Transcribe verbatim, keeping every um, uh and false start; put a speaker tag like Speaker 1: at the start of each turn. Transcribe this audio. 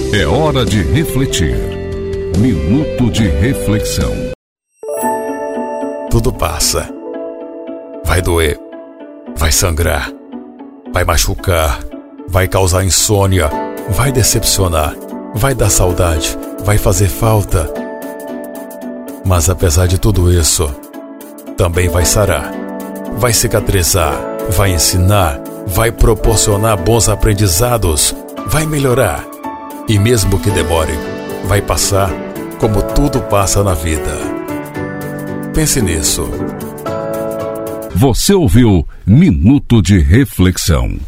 Speaker 1: É hora de refletir. Minuto de reflexão.
Speaker 2: Tudo passa. Vai doer, vai sangrar, vai machucar, vai causar insônia, vai decepcionar, vai dar saudade, vai fazer falta. Mas apesar de tudo isso, também vai sarar, vai cicatrizar, vai ensinar, vai proporcionar bons aprendizados, vai melhorar. E mesmo que demore, vai passar como tudo passa na vida. Pense nisso.
Speaker 1: Você ouviu Minuto de Reflexão.